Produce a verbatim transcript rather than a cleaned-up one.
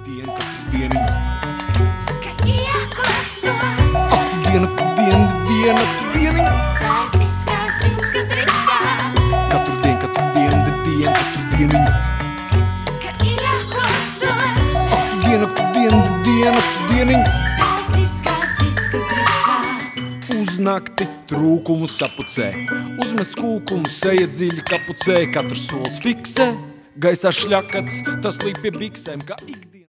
dienu, katru dieniņu. Ka iekostos. Aktu dienu, aktu dienu, dienu, aktu dieniņu. Tās izskās, izskās, driskās. Katru dienu, katru dienu, dienu, katru dieniņu. Ka iekostos. Aktu dienu, aktu dienu, dienu, aktu dieniņu. Tās izskās, izskās, driskās. Uz nakti trūkumu sapucē, uzmest kūkumu, seja dziļi kapucē, katrs solis fiksē, gaisā šļakats, tas līp pie biksēm, kā ikdien.